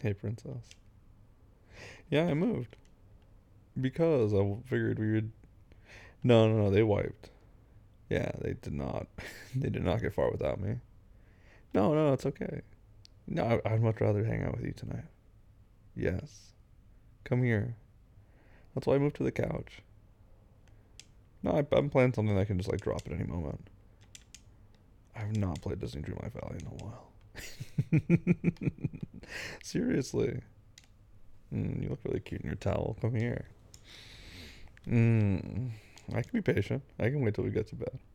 Hey, princess. Yeah, I moved because I figured we would. No, no, no. They wiped. Yeah, they did not. They did not get far without me. No, no, it's okay. No, I'd much rather hang out with you tonight. Yes, come here. That's why I moved to the couch. No, I'm playing something that I can just like drop at any moment. I have not played Disney Dreamlight Valley in a while. Seriously. You look really cute in your towel. Come here. Mm, I can be patient. I can wait till we get to bed.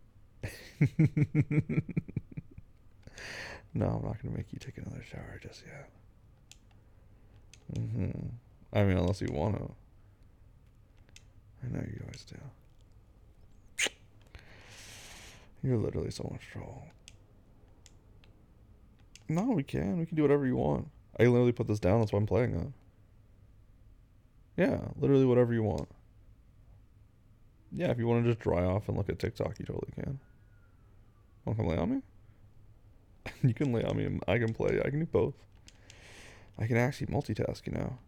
No, I'm not gonna make you take another shower just yet. I mean, unless you wanna. I know you always do. You're literally so much trouble. No, we can. We can do whatever you want. I literally put this down. That's why I'm playing it. Yeah, literally whatever you want. Yeah, if you want to just dry off and look at TikTok, you totally can. Want to come lay on me? You can lay on me. And I can play. I can do both. I can actually multitask, you know.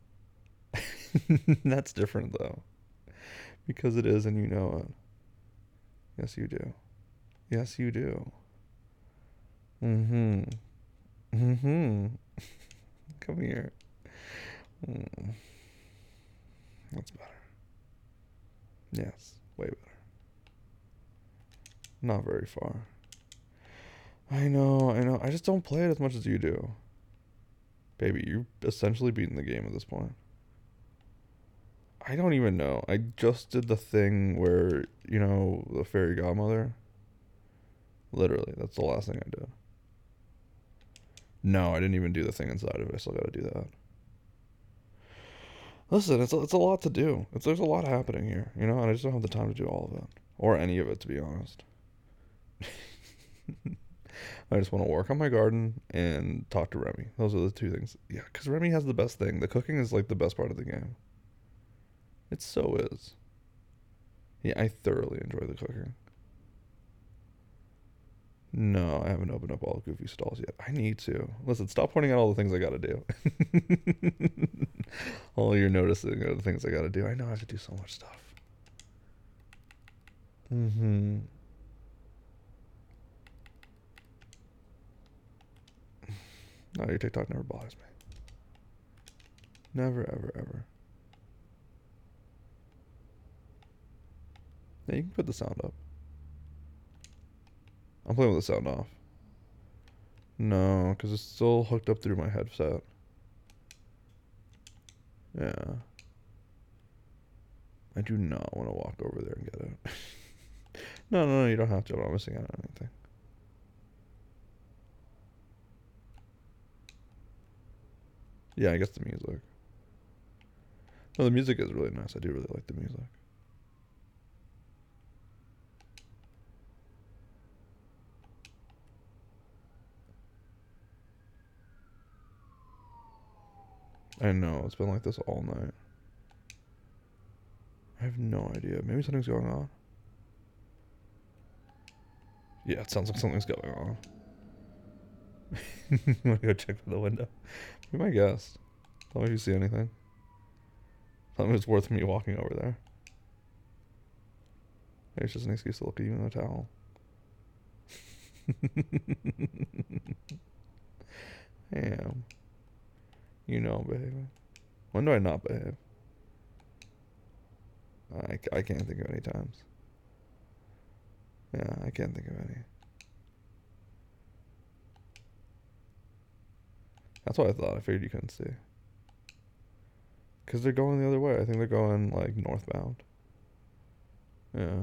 That's different though, because it is, and you know it. Yes, you do. Yes, you do. Mm-hmm. Mm-hmm. Come here. Mm, that's better. Yes, way better. Not very far. I know, I know. I just don't play it as much as you do. Baby, you're essentially beating the game at this point. I don't even know. I just did the thing where, the fairy godmother. Literally, that's the last thing I did. No, I didn't even do the thing inside of it. I still gotta do that. Listen, it's a lot to do. There's a lot happening here, and I just don't have the time to do all of it. Or any of it, to be honest. I just want to work on my garden and talk to Remy. Those are the two things. Yeah, because Remy has the best thing. The cooking is like the best part of the game. It so is. Yeah, I thoroughly enjoy the cooking. No, I haven't opened up all the Goofy stalls yet. I need to. Listen, stop pointing out all the things I gotta do. All you're noticing are the things I gotta do. I know I have to do so much stuff. Mm-hmm. No, your TikTok never bothers me. Never, ever, ever. Yeah, you can put the sound up. I'm playing with the sound off. No, because it's still hooked up through my headset. Yeah. I do not want to walk over there and get it. No, no, no, you don't have to. I'm not missing out on anything. Yeah, I guess the music. No, the music is really nice. I do really like the music. I know, it's been like this all night. I have no idea. Maybe something's going on. Yeah, it sounds like something's going on. I'm gonna go check for the window. Be my guest. Tell me if you see anything. Tell me it's worth me walking over there. Maybe it's just an excuse to look at you in the towel. Damn. You know I'm behaving. When do I not behave? I can't think of any times. Yeah, I can't think of any. That's what I thought. I figured you couldn't see. Because they're going the other way. I think they're going, like, northbound. Yeah.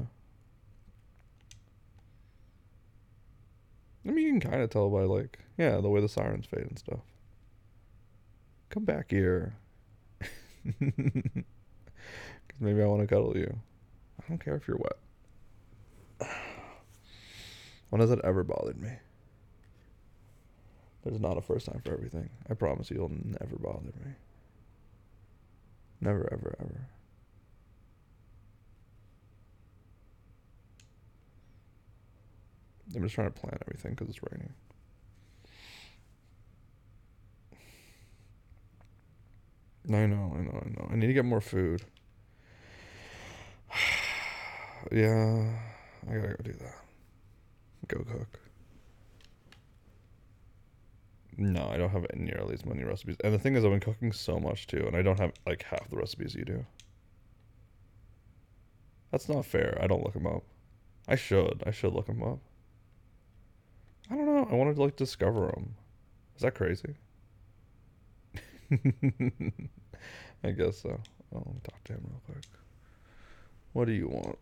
I mean, you can kind of tell by, like, yeah, the way the sirens fade and stuff. Come back here. Because maybe I want to cuddle you. I don't care if you're wet. When has it ever bothered me? There's not a first time for everything. I promise you'll never bother me. Never, ever, ever. I'm just trying to plan everything because it's raining. I know, I know, I know. I need to get more food. Yeah, I gotta go do that. Go cook. No, I don't have nearly as many recipes. And the thing is, I've been cooking so much too, and I don't have like half the recipes you do. That's not fair. I don't look them up. I should. I should look them up. I don't know. I wanted to like discover them. Is that crazy? I guess so. I'll talk to him real quick. What do you want?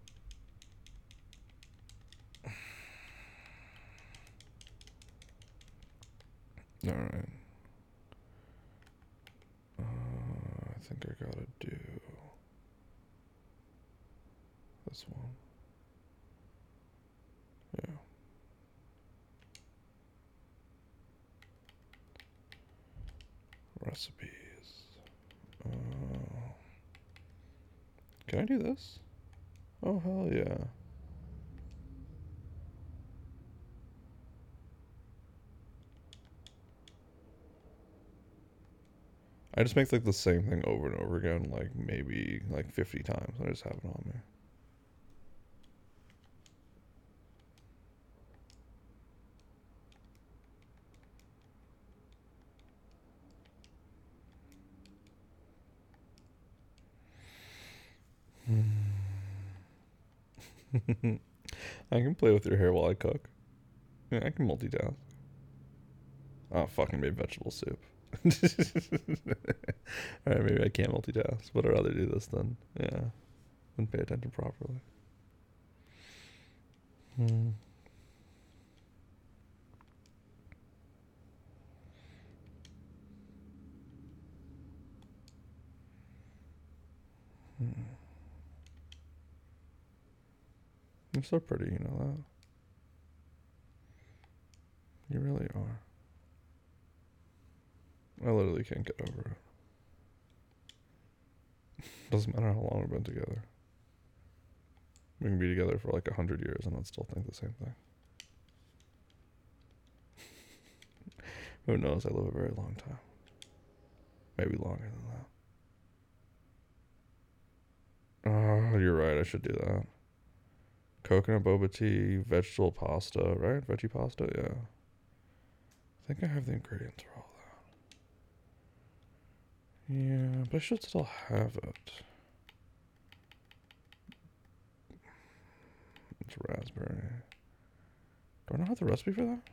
All right. I think I gotta do this one. Yeah. Recipes. Can I do this? Oh, hell yeah. I just make like the same thing over and over again, like maybe like 50 times. I just have it on me. I can play with your hair while I cook. Yeah, I can multitask. Oh, fucking made vegetable soup. Alright, maybe I can't multitask, but I'd rather do this than, yeah, than pay attention properly. Hmm. Hmm. You're so pretty, you know that? You really are. I literally can't get over it. Doesn't matter how long we've been together. We can be together for like 100 years and I'd still think the same thing. Who knows? I live a very long time. Maybe longer than that. Oh, you're right. I should do that. Coconut boba tea, vegetable pasta, right? Veggie pasta, yeah. I think I have the ingredients for all that. Yeah, but I should still have it. It's raspberry. Do I not have the recipe for that?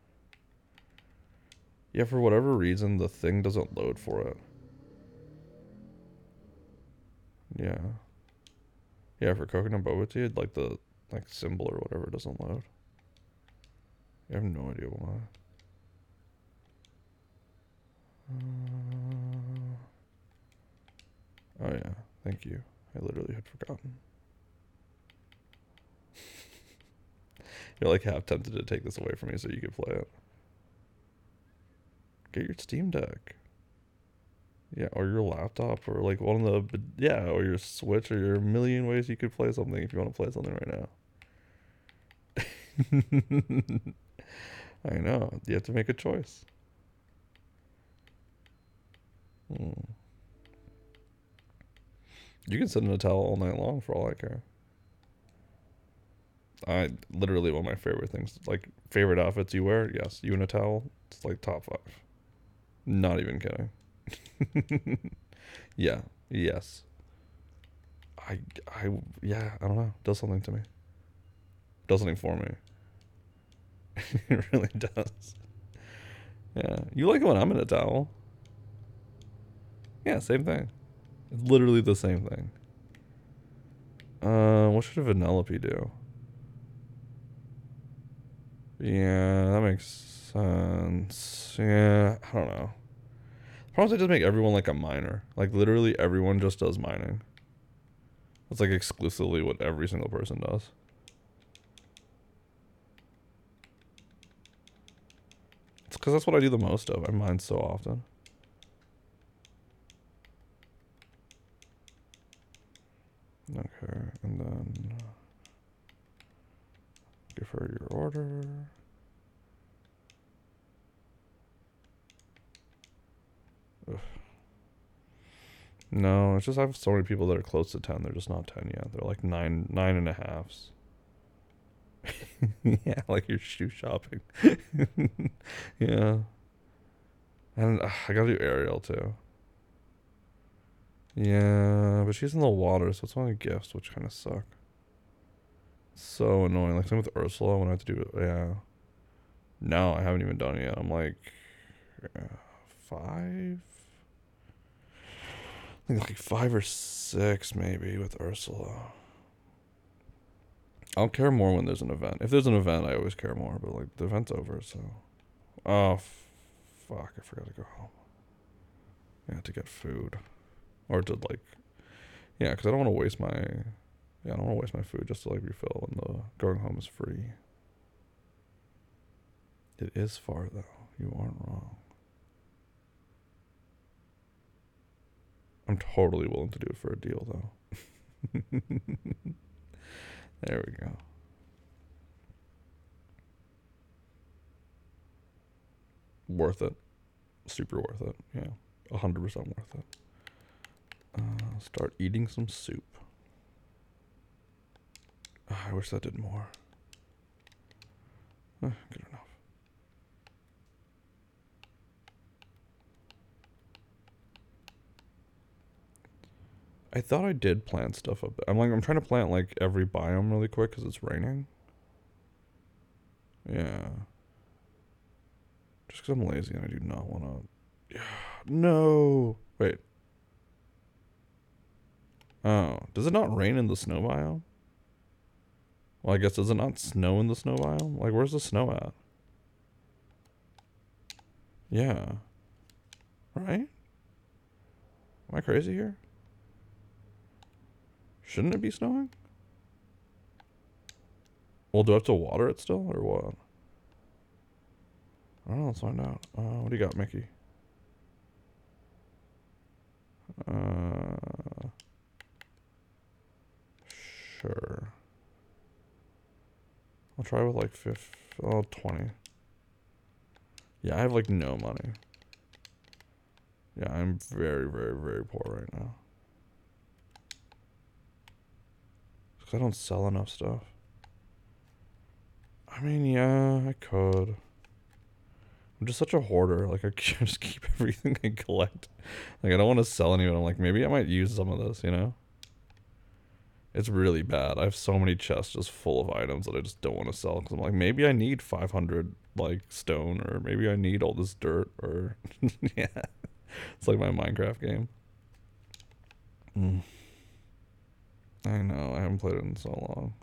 Yeah, for whatever reason, the thing doesn't load for it. Yeah. Yeah, for coconut boba tea, like the like symbol or whatever doesn't load. I have no idea why. Oh yeah, thank you. I literally had forgotten. You're like half tempted to take this away from me so you could play it. Get your Steam Deck. Yeah, or your laptop, or like one of the, yeah, or your Switch, or your million ways you could play something if you want to play something right now. I know. You have to make a choice. Hmm. You can sit in a towel all night long for all I care. I literally one of my favorite things, like favorite outfits you wear. Yes, you in a towel. It's like top five. Not even kidding. Yeah. Yes. I. I. Yeah. I don't know. Does something to me. Does something for me. It really does. Yeah. You like it when I'm in a towel. Yeah. Same thing. It's literally the same thing. What should a Vanellope do? Yeah, that makes sense. Yeah, I don't know. Problem is, I just make everyone like a miner. Like literally everyone just does mining. That's like exclusively what every single person does. It's because that's what I do the most of. I mine so often. Okay, and then give her your order. Ugh. No, it's just I have so many people that are close to 10. They're just not 10 yet. They're like nine and a halves. Yeah, like you're shoe shopping. Yeah. And I gotta do Ariel too. Yeah, but she's in the water, so it's only gifts, which kind of suck. So annoying. Like, same with Ursula when I have to do it. Yeah. No, I haven't even done it yet. I'm like, five? I think like 5 or 6 maybe with Ursula. I'll care more when there's an event. If there's an event, I always care more, but like, the event's over, so. Oh, fuck. I forgot to go home. Yeah, to get food. Or to like, yeah, because I don't want to waste my, yeah, I don't want to waste my food just to like refill when the going home is free. It is far though. You aren't wrong. I'm totally willing to do it for a deal though. There we go. Worth it. Super worth it. Yeah. 100% worth it. Start eating some soup. I wish that did more. Good enough. I thought I did plant stuff up there. I'm trying to plant like every biome really quick because it's raining. Yeah. Just because I'm lazy and I do not want to. Yeah. No. Wait. Oh. Does it not rain in the snow biome? Well, I guess does it not snow in the snow biome? Like, where's the snow at? Yeah. Right? Am I crazy here? Shouldn't it be snowing? Well, do I have to water it still, or what? I don't know, let's find out. What do you got, Mickey? Sure. I'll try with like 20. Yeah, I have like no money. Yeah, I'm very, very, very poor right now. Because I don't sell enough stuff. I mean, yeah, I could. I'm just such a hoarder. Like, I just keep everything I collect. Like, I don't want to sell any of it. I'm like, maybe I might use some of this, you know? It's really bad. I have so many chests just full of items that I just don't want to sell. Because I'm like, maybe I need 500, like, stone. Or maybe I need all this dirt. Or, yeah. It's like my Minecraft game. I know. I haven't played it in so long.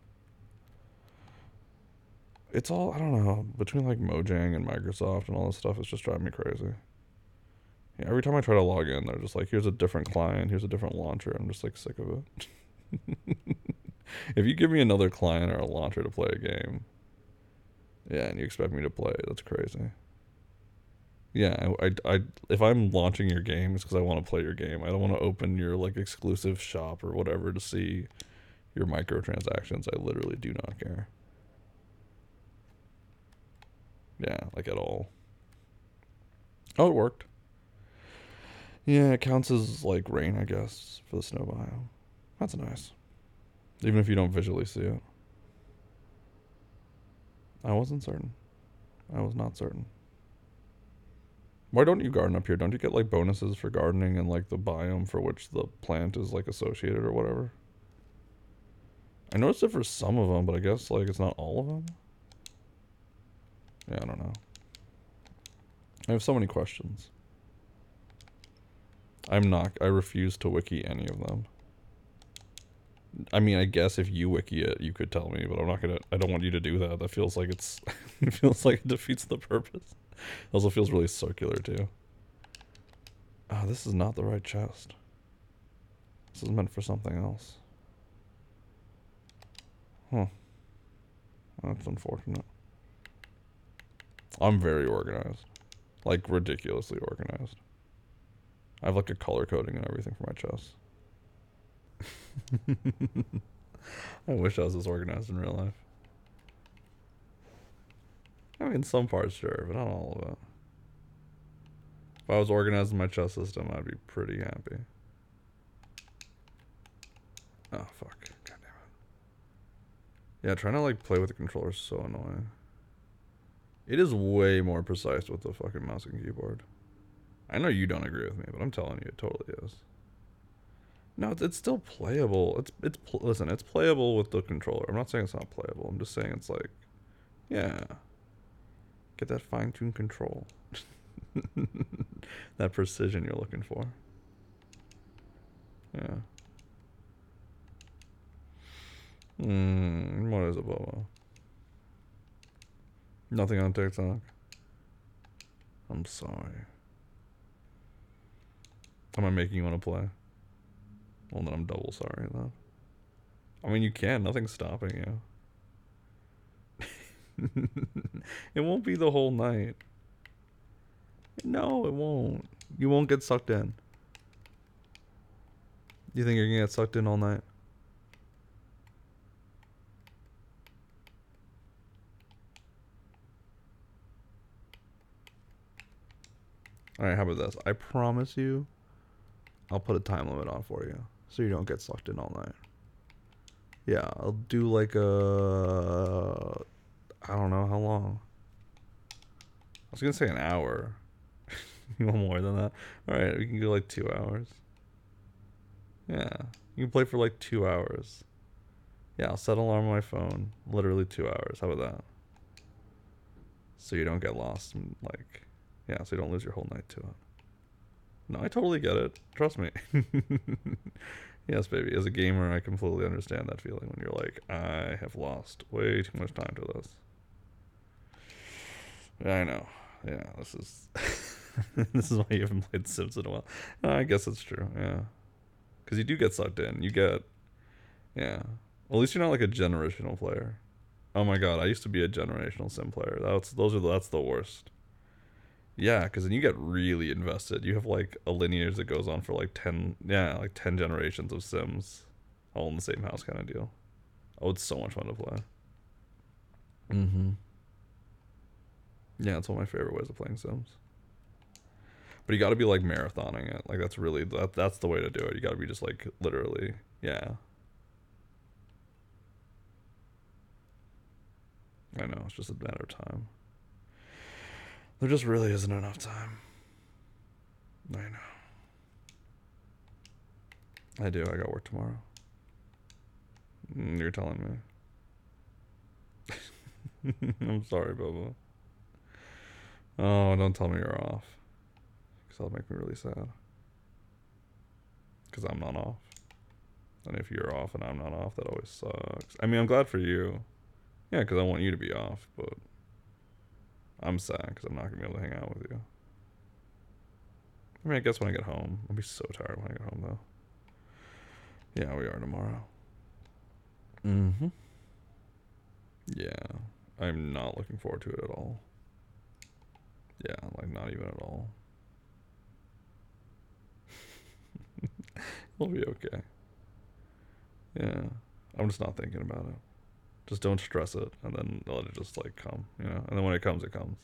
It's all, I don't know. Between, like, Mojang and Microsoft and all this stuff, it's just driving me crazy. Yeah, every time I try to log in, they're just like, here's a different client, here's a different launcher. I'm just like sick of it. If you give me another client or a launcher to play a game, yeah, and you expect me to play, that's crazy. Yeah, if I'm launching your game, it's because I want to play your game. I don't want to open your like exclusive shop or whatever to see your microtransactions. I literally do not care. Yeah, like at all. Oh, it worked. Yeah, it counts as like rain, I guess, for the snow biome. That's nice. Even if you don't visually see it. I wasn't certain. I was not certain. Why don't you garden up here? Don't you get like bonuses for gardening and like the biome for which the plant is like associated or whatever? I noticed it for some of them, but I guess like it's not all of them. Yeah, I don't know. I have so many questions. I refuse to wiki any of them. I mean, I guess if you wiki it, you could tell me, but I don't want you to do that. That feels like it feels like it defeats the purpose. It also feels really circular too. Oh, this is not the right chest. This is meant for something else. Huh. That's unfortunate. I'm very organized. Like, ridiculously organized. I have like a color coding and everything for my chest. I wish I was as organized in real life. I mean, some parts, sure, but not all of it. If I was organized in my chess system, I'd be pretty happy. Oh, fuck. God damn it. Yeah, trying to, like, play with the controller is so annoying. It is way more precise with the fucking mouse and keyboard. I know you don't agree with me, but I'm telling you, it totally is. No, it's still playable. Listen, it's playable with the controller. I'm not saying it's not playable. I'm just saying it's like, yeah, get that fine-tuned control. That precision you're looking for. Yeah. What is it, Bobo? Nothing on TikTok. I'm sorry. Am I making you want to play? Well, then I'm double sorry then. I mean, you can. Nothing's stopping you. It won't be the whole night. No, it won't. You won't get sucked in. You think you're gonna get sucked in all night? Alright, how about this? I promise you, I'll put a time limit on for you, so you don't get sucked in all night. Yeah, I'll do like a... I don't know how long. I was gonna say an hour. You want more than that? Alright, we can go like 2 hours. Yeah, you can play for like 2 hours. Yeah, I'll set an alarm on my phone. Literally 2 hours. How about that? So you don't get lost. Like, yeah, so you don't lose your whole night to it. No, I totally get it. Trust me. Yes, baby. As a gamer, I completely understand that feeling when you're like, I have lost way too much time to this. I know. Yeah, this is this is why you haven't played Sims in a while. I guess it's true. Yeah, because you do get sucked in. You get, yeah. Well, at least you're not like a generational player. Oh my god, I used to be a generational sim player. That's the worst. Yeah, because then you get really invested. You have like a lineage that goes on for like 10, yeah, like 10 generations of Sims, all in the same house kind of deal. Oh, it's so much fun to play. Mm-hmm. Yeah, it's one of my favorite ways of playing Sims. But you got to be like marathoning it. Like that's the way to do it. You got to be just like literally, yeah. I know, it's just a matter of time. There just really isn't enough time. I know. I do. I got work tomorrow. You're telling me. I'm sorry, Bobo. Oh, don't tell me you're off. Because that'll make me really sad. Because I'm not off. And if you're off and I'm not off, that always sucks. I mean, I'm glad for you. Yeah, because I want you to be off, but I'm sad because I'm not going to be able to hang out with you. I mean, I guess when I get home. I'll be so tired when I get home, though. Yeah, we are tomorrow. Mm-hmm. Yeah. I'm not looking forward to it at all. Yeah, like not even at all. It'll be okay. Yeah. I'm just not thinking about it. Just don't stress it and then let it just like come, you know? And then when it comes, it comes.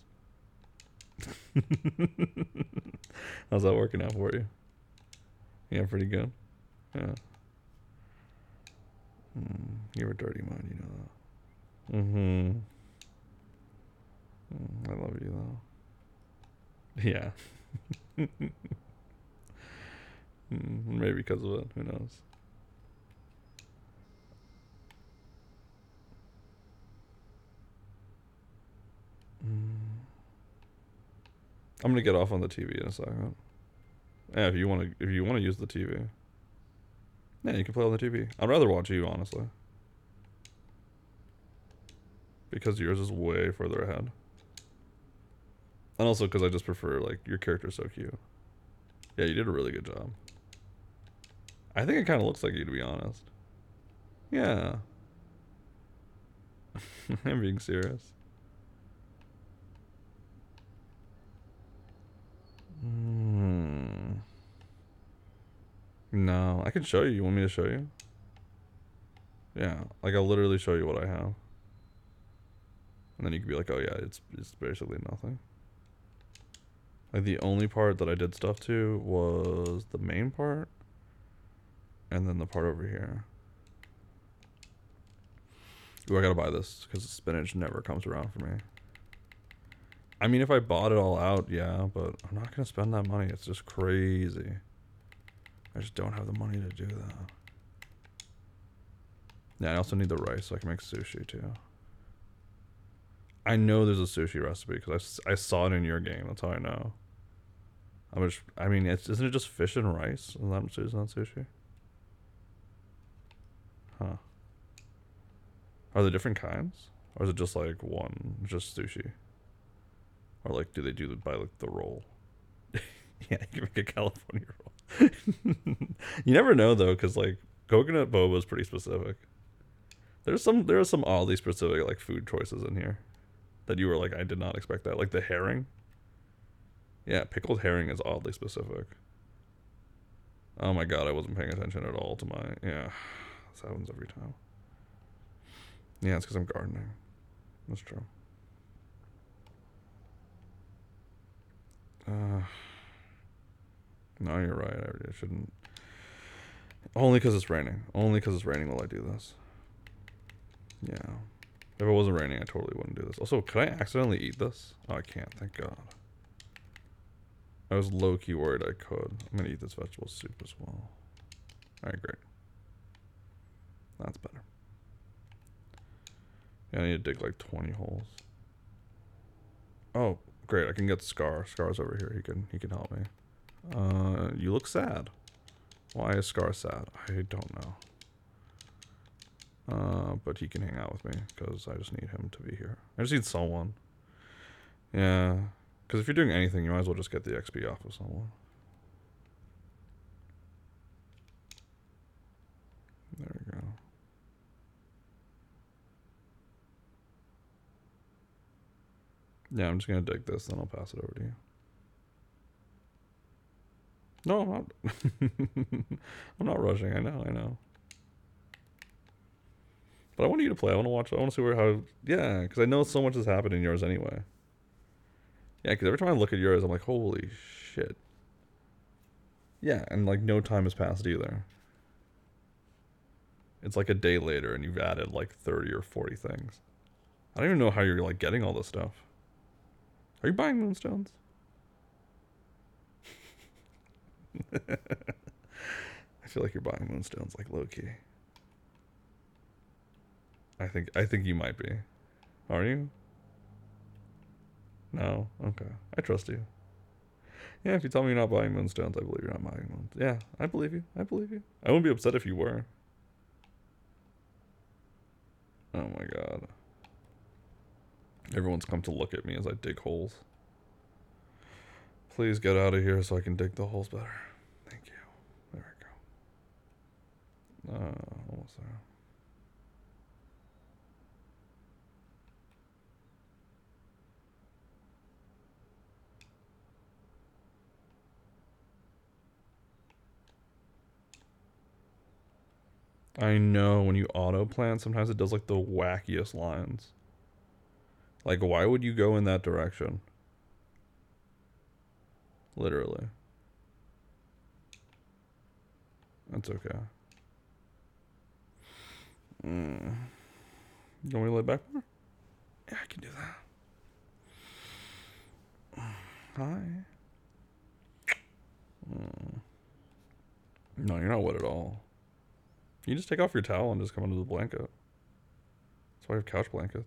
How's that working out for you? Yeah, pretty good. Yeah. You're a dirty mind, you know that. Mm-hmm. I love you though. Yeah. Maybe because of it. Who knows? I'm gonna get off on the TV in a second. Yeah, if you wanna use the TV, yeah, you can play on the TV. I'd rather watch you honestly, because yours is way further ahead, and also because I just prefer like your character's so cute. Yeah, you did a really good job. I think it kind of looks like you, to be honest. Yeah, I'm being serious. Hmm. No, I can show you. You want me to show you? Yeah, like I'll literally show you what I have, and then you can be like, oh yeah, it's basically nothing. Like the only part that I did stuff to was the main part, and then the part over here. Ooh, I gotta buy this because the spinach never comes around for me. I mean, if I bought it all out, yeah, but I'm not gonna spend that money. It's just crazy. I just don't have the money to do that. Yeah, I also need the rice so I can make sushi too. I know there's a sushi recipe because I saw it in your game. That's how I know. I mean, isn't it just fish and rice? Isn't that sushi? Huh. Are there different kinds? Or is it just like one, just sushi? Or like, do they do by like the roll? Yeah, you can make a California roll. You never know though, because like coconut boba is pretty specific. There are some oddly specific like food choices in here that you were like, I did not expect that. Like the herring. Yeah, pickled herring is oddly specific. Oh my god, I wasn't paying attention at all to my yeah. This happens every time. Yeah, it's because I'm gardening. That's true. No, you're right. I shouldn't. Only because it's raining. Only because it's raining will I do this. Yeah. If it wasn't raining, I totally wouldn't do this. Also, could I accidentally eat this? Oh, I can't. Thank God. I was low-key worried I could. I'm going to eat this vegetable soup as well. Alright, great. That's better. Yeah, I need to dig like 20 holes. Oh, great. I can get Scar. Scar's over here. He can help me. You look sad. Why is Scar sad? I don't know. But he can hang out with me because I just need him to be here. I just need someone. Yeah. Because if you're doing anything, you might as well just get the XP off of someone. There we go. Yeah, I'm just going to dig this, then I'll pass it over to you. No, I'm not. I'm not rushing. I know. But I want you to play. I want to watch. I want to see how. Yeah, because I know so much has happened in yours anyway. Yeah, because every time I look at yours, I'm like, holy shit. Yeah, and like no time has passed either. It's like a day later, and you've added like 30 or 40 things. I don't even know how you're like getting all this stuff. Are you buying moonstones? I feel like you're buying moonstones like low key. I think you might be. Are you? No? Okay. I trust you. Yeah, if you tell me you're not buying moonstones, I believe you're not buying moons. Yeah, I believe you. I believe you. I wouldn't be upset if you were. Oh my god. Everyone's come to look at me as I dig holes. Please get out of here so I can dig the holes better. Thank you. There we go. Almost there. I know when you auto plant, sometimes it does like the wackiest lines. Like, why would you go in that direction? Literally. That's okay. You want me to lay back more? Yeah, I can do that. Hi. No, you're not wet at all. You just take off your towel and just come under the blanket. That's why I have couch blankets.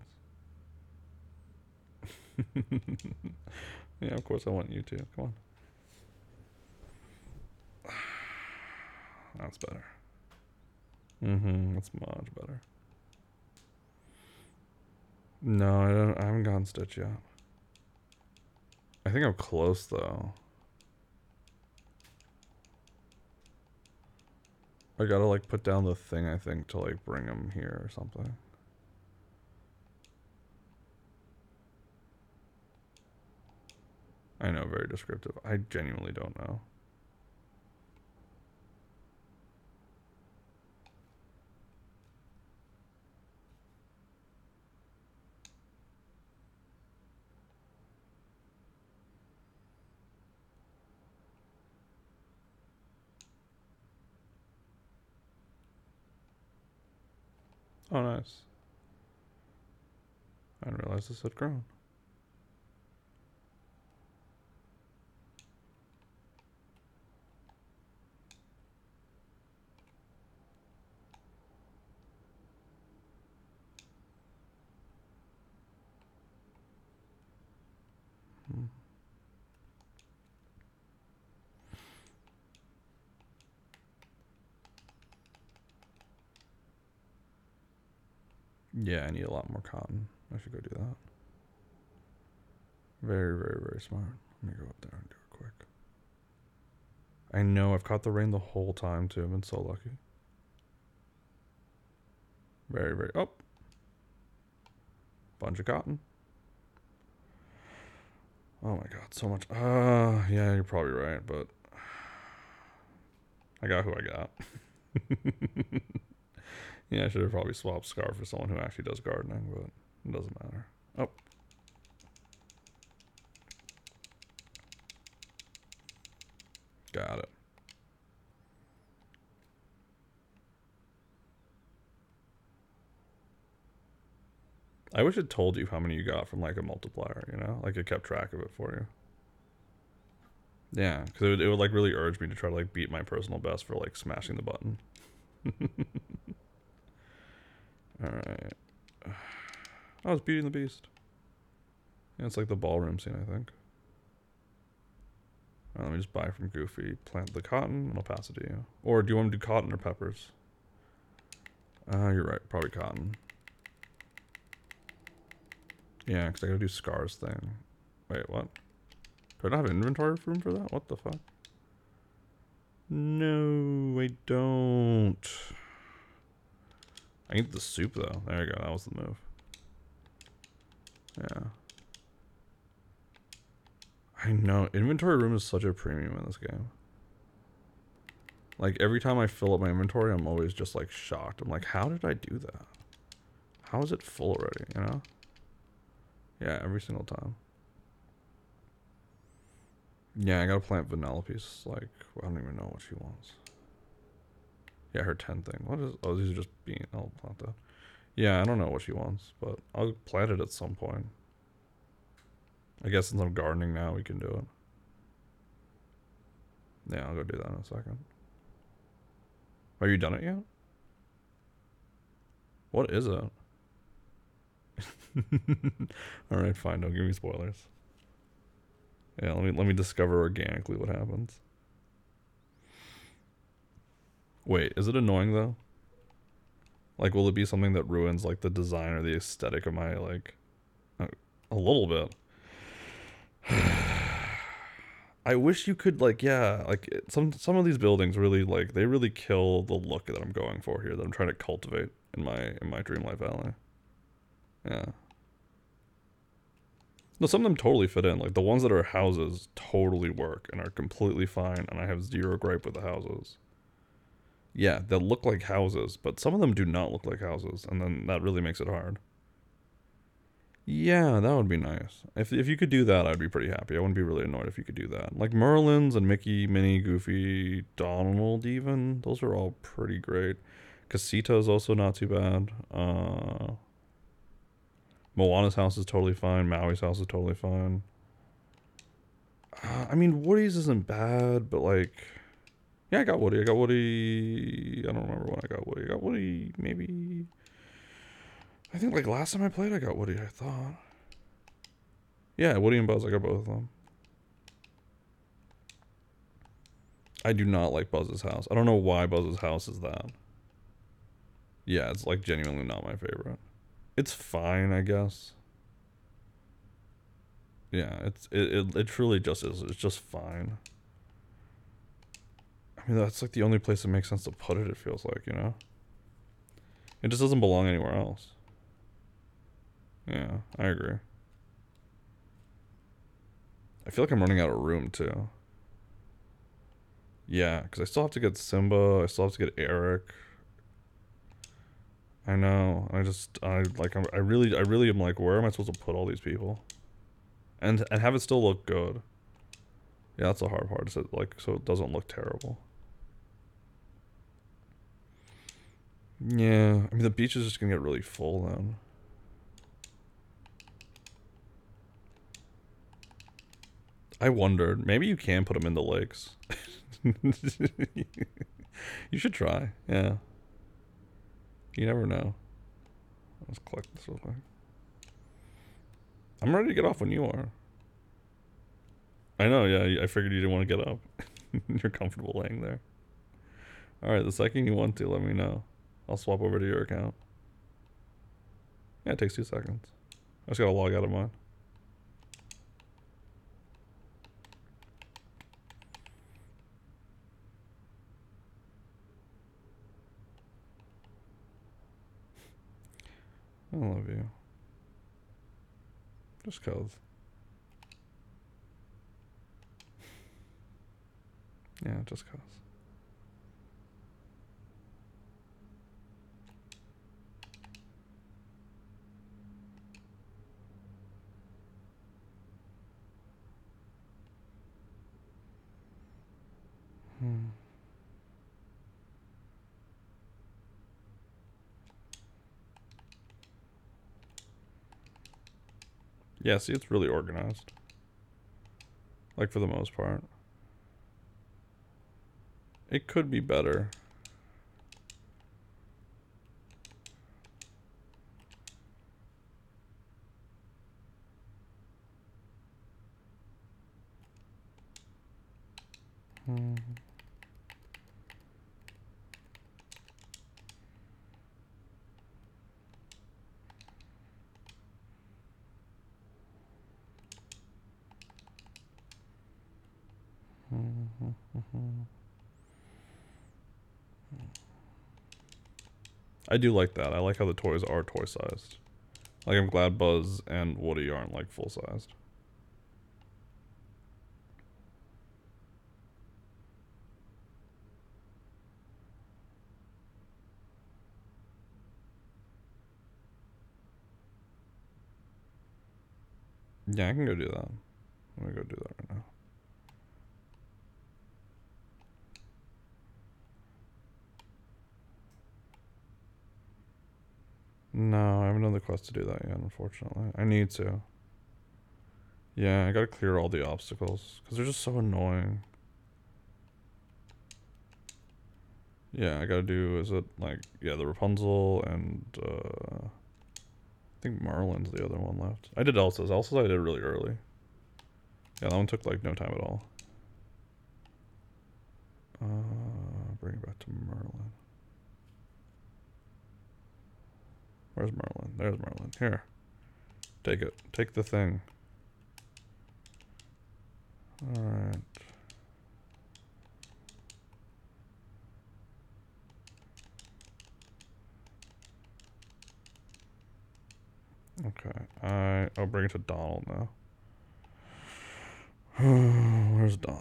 Yeah, of course I want you to. Come on. That's better. That's much better. No, I haven't gotten Stitch yet. I think I'm close though. I gotta like put down the thing, I think, to like bring him here or something. I know, very descriptive. I genuinely don't know. Oh, nice. I didn't realize this had grown. Yeah, I need a lot more cotton. I should go do that. Very, very, very smart. Let me go up there and do it quick. I know, I've caught the rain the whole time too. I've been so lucky. Very, very. Oh! Bunch of cotton. Oh my god, so much. Yeah, you're probably right, but I got who I got. Yeah, I should have probably swapped Scarf for someone who actually does gardening, but it doesn't matter. Oh. Got it. I wish it told you how many you got from like a multiplier, you know? Like it kept track of it for you. Yeah, because it would like really urge me to try to like beat my personal best for like smashing the button. Alright. Oh, it's Beauty and the Beast. Yeah, it's like the ballroom scene, I think. Let me just buy from Goofy, plant the cotton, and I'll pass it to you. Or do you want to do cotton or peppers? You're right, probably cotton. Yeah, because I gotta do Scar's thing. Wait, what? Do I not have inventory room for that? What the fuck? No, I don't. I need the soup though. There you go, that was the move. Yeah. I know, inventory room is such a premium in this game. Like, every time I fill up my inventory, I'm always just, like, shocked. I'm like, how did I do that? How is it full already, you know? Yeah, every single time. Yeah, I gotta plant Vanellope's, like, I don't even know what she wants. Yeah, her 10 thing. What is, oh, these are just beans. I'll plant that. Yeah, I don't know what she wants, but I'll plant it at some point. I guess since I'm gardening now, we can do it. Yeah, I'll go do that in a second. Have you done it yet? What is it? Alright, fine, don't give me spoilers. Yeah, let me discover organically what happens. Wait, is it annoying though? Like, will it be something that ruins like the design or the aesthetic of my like a little bit? I wish you could like, yeah, like some of these buildings really like they really kill the look that I'm going for here, that I'm trying to cultivate in my Dreamlight Valley. Yeah. No, some of them totally fit in. Like the ones that are houses totally work and are completely fine, and I have zero gripe with the houses. Yeah, they look like houses, but some of them do not look like houses, and then that really makes it hard. Yeah, that would be nice. If you could do that, I'd be pretty happy. I wouldn't be really annoyed if you could do that. Like Merlin's and Mickey, Minnie, Goofy, Donald even. Those are all pretty great. Casito's also not too bad. Moana's house is totally fine. Maui's house is totally fine. I mean, Woody's isn't bad, but like... Yeah, I got Woody. I got Woody... I don't remember when I got Woody. I got Woody maybe... I think like last time I played I got Woody, I thought. Yeah, Woody and Buzz, I got both of them. I do not like Buzz's house. I don't know why Buzz's house is that. Yeah, it's like genuinely not my favorite. It's fine, I guess. Yeah, it truly just is. It's just fine. I mean, that's like the only place that makes sense to put it, it feels like, you know? It just doesn't belong anywhere else. Yeah, I agree. I feel like I'm running out of room, too. Yeah, because I still have to get Simba. I still have to get Eric. I know. I really am like, where am I supposed to put all these people? And have it still look good. Yeah, that's a hard part. So like, so it doesn't look terrible. Yeah, I mean the beach is just gonna get really full then. I wondered. Maybe you can put them in the lakes. You should try. Yeah. You never know. Let's collect this real quick. I'm ready to get off when you are. I know, yeah. I figured you didn't want to get up. You're comfortable laying there. Alright, the second you want to, let me know. I'll swap over to your account. Yeah, it takes 2 seconds. I just gotta log out of mine. I love you. Just cause. Yeah, just cause. Hmm. Yeah, see, it's really organized. Like, for the most part. It could be better. Hmm. I do like that. I like how the toys are toy sized. Like, I'm glad Buzz and Woody aren't like full sized. Yeah, I can go do that. I'm gonna go do that right now. No, I haven't done the quest to do that yet, unfortunately. I need to. Yeah, I gotta clear all the obstacles, because they're just so annoying. Yeah, I gotta do, is it, like, yeah, the Rapunzel and, I think Merlin's the other one left. I did Elsa's. Elsa's I did really early. Yeah, that one took, like, no time at all. Bring it back to Merlin. Where's Merlin? There's Merlin. Here. Take it. Take the thing. Alright. Okay. I'll bring it to Donald now. Where's Donald?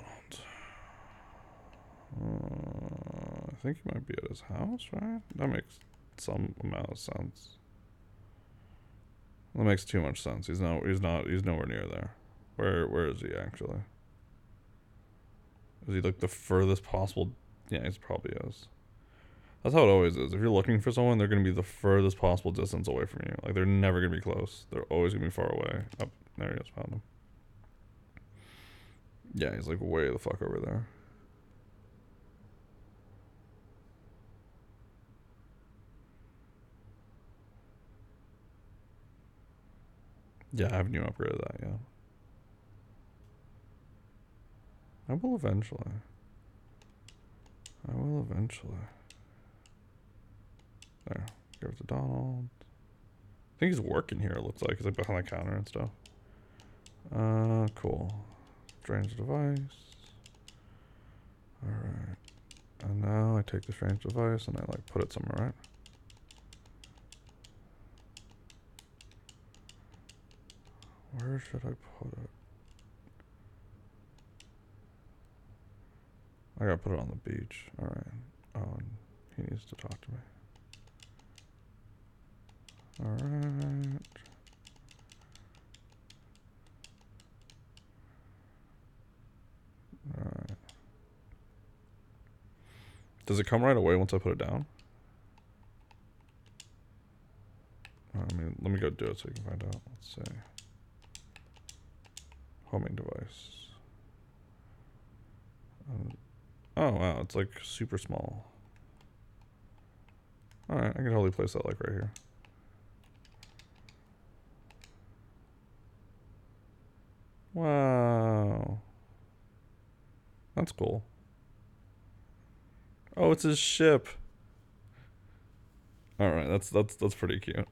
I think he might be at his house, right? That makes some amount of sense. That makes too much sense. He's nowhere near there. Where is he actually? Is he like the furthest possible? Yeah, he probably is. That's how it always is. If you're looking for someone, they're gonna be the furthest possible distance away from you. Like, they're never gonna be close. They're always gonna be far away. Up there he is, found him. Yeah, he's like way the fuck over there. Yeah, I haven't even upgraded that yet. I will eventually. I will eventually. There. Give it to Donald. I think he's working here, it looks like. He's like behind the counter and stuff. Cool. Strange device. Alright. And now I take the strange device and I like put it somewhere, right? Where should I put it? I gotta put it on the beach. Alright. Oh, and he needs to talk to me. Alright. Alright. Does it come right away once I put it down? I mean, let me go do it so you can find out. Let's see. Homing device. Oh, wow. It's like super small. Alright, I can totally place that like right here. Wow. That's cool. Oh, it's his ship. Alright, that's pretty cute.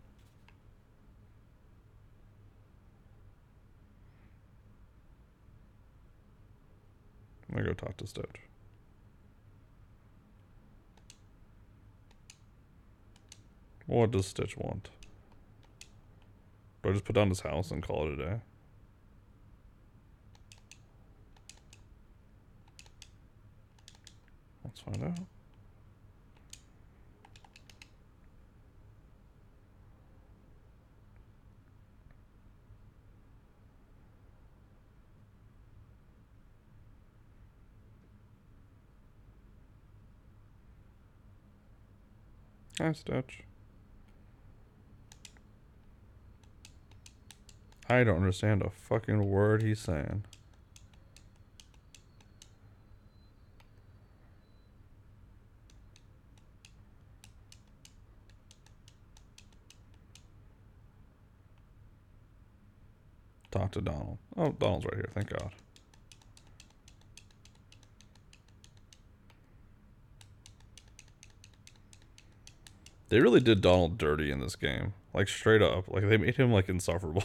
I'm gonna go talk to Stitch. What does Stitch want? Do I just put down his house and call it a day? Let's find out. Hi, Stitch. I don't understand a fucking word he's saying. Talk to Donald. Oh, Donald's right here. Thank God. They really did Donald dirty in this game. Like, straight up. Like, they made him, like, insufferable.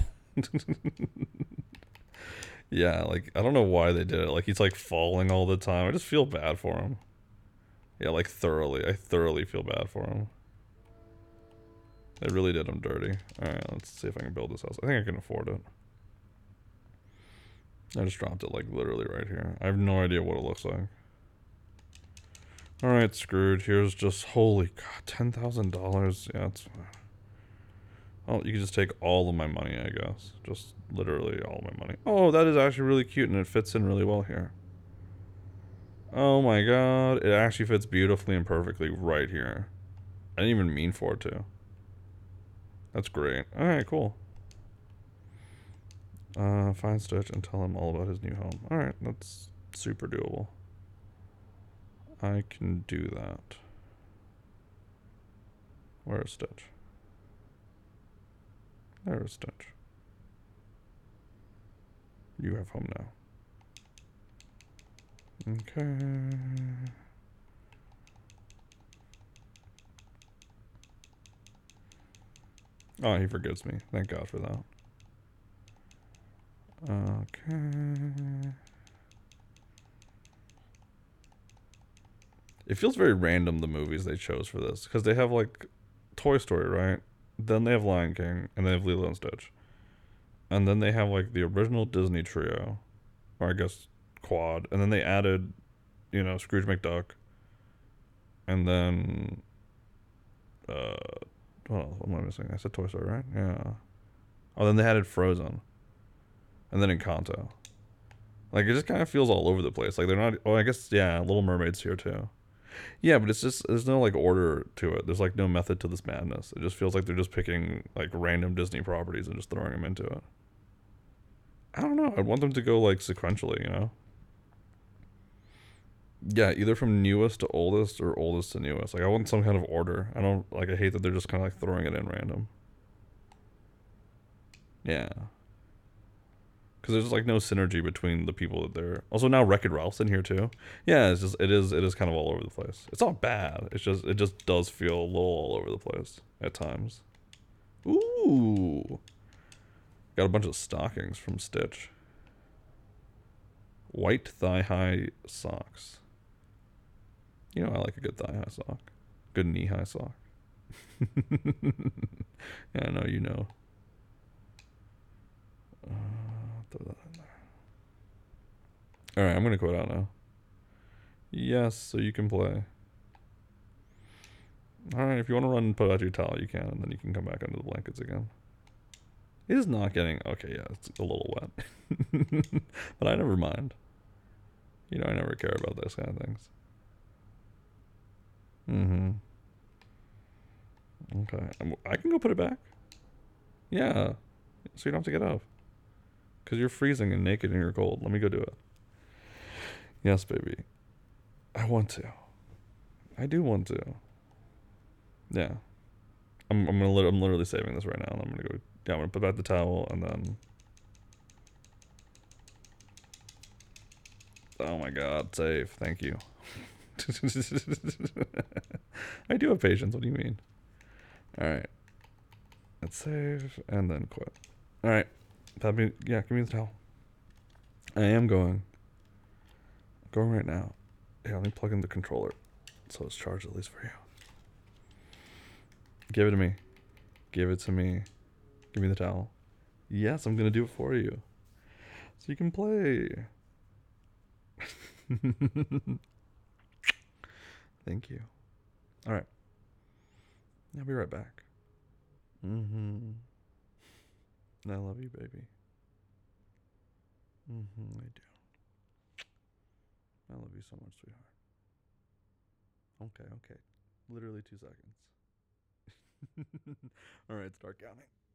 Yeah, like, I don't know why they did it. Like, he's, like, falling all the time. I just feel bad for him. Yeah, like, thoroughly. I thoroughly feel bad for him. They really did him dirty. Alright, let's see if I can build this house. I think I can afford it. I just dropped it, like, literally right here. I have no idea what it looks like. Alright, Scrooge. Here's just... Holy God, $10,000? Yeah, it's fine. Oh, you can just take all of my money, I guess. Just literally all my money. Oh, that is actually really cute, and it fits in really well here. Oh my God. It actually fits beautifully and perfectly right here. I didn't even mean for it to. That's great. Alright, cool. Find Stitch and tell him all about his new home. Alright, that's super doable. I can do that. Where is Stitch? There is Stitch. You have home now. Okay. Oh, he forgives me. Thank God for that. Okay. It feels very random, the movies they chose for this. Because they have, like, Toy Story, right? Then they have Lion King. And they have Lilo and Stitch. And then they have, like, the original Disney trio. Or I guess quad. And then they added, you know, Scrooge McDuck. And then... what else? What am I missing? I said Toy Story, right? Yeah. Oh, then they added Frozen. And then Encanto. Like, it just kind of feels all over the place. Like, they're not... Oh, I guess, yeah, Little Mermaid's here, too. Yeah, but it's just... There's no, like, order to it. There's, like, no method to this madness. It just feels like they're just picking, like, random Disney properties and just throwing them into it. I don't know. I'd want them to go, like, sequentially, you know? Yeah, either from newest to oldest or oldest to newest. Like, I want some kind of order. I don't... Like, I hate that they're just kind of, like, throwing it in random. Yeah. Because there's like no synergy between the people that they're. Also now Wreck-It Ralph's in here too. Yeah, it's just it is kind of all over the place. It's not bad. It just does feel a little all over the place at times. Ooh, got a bunch of stockings from Stitch. White thigh-high socks. You know I like a good thigh-high sock. Good knee-high sock. Yeah, I know you know. Throw that in there. Alright, I'm gonna quit out now. Yes, so you can play. Alright, if you want to run and put out your towel, you can, and then you can come back under the blankets again. It is not getting... Okay, yeah, it's a little wet. But I never mind. You know, I never care about those kind of things. Mm-hmm. Okay. I can go put it back. Yeah. So you don't have to get up. Because you're freezing and naked and you're cold. Let me go do it. Yes, baby. I want to. I do want to. Yeah. I'm literally saving this right now, and I'm gonna go. Yeah, I'm gonna put back the towel, and then. Oh my God, save. Thank you. I do have patience. What do you mean? All right. Let's save and then quit. All right. Yeah. Give me the towel. I am going. I'm going right now. Yeah. Let me plug in the controller, so it's charged at least for you. Give it to me. Give it to me. Give me the towel. Yes, I'm gonna do it for you, so you can play. Thank you. All right. I'll be right back. Mm-hmm. I love you, baby. Mm-hmm. I do. I love you so much, sweetheart. Okay. Okay. Literally 2 seconds. All right. Start counting.